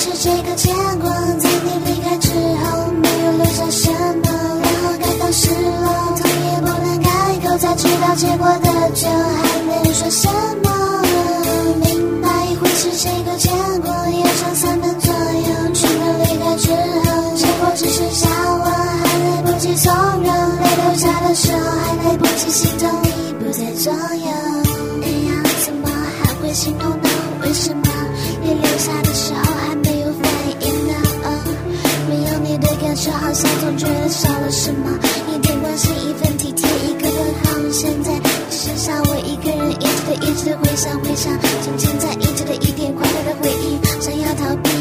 是这个结果，在你离开之后没有留下什么，然后感到失落，头也不能开口，才知道结果的就还能说什么。明白会是这个结果，夜上3分左右，全都离开之后，结果只剩下我，还来不及从容，泪流下的时候还来不及心痛，你不在左右。哎呀，怎么还会心痛呢？为什么泪流下的时候还没有反应呢？没有你的感受，好像总觉得少了什么。一点关心，一份体贴，一个问号。现在只剩下我一个人，一直的回想从前在一直的一点快乐的回忆，想要逃避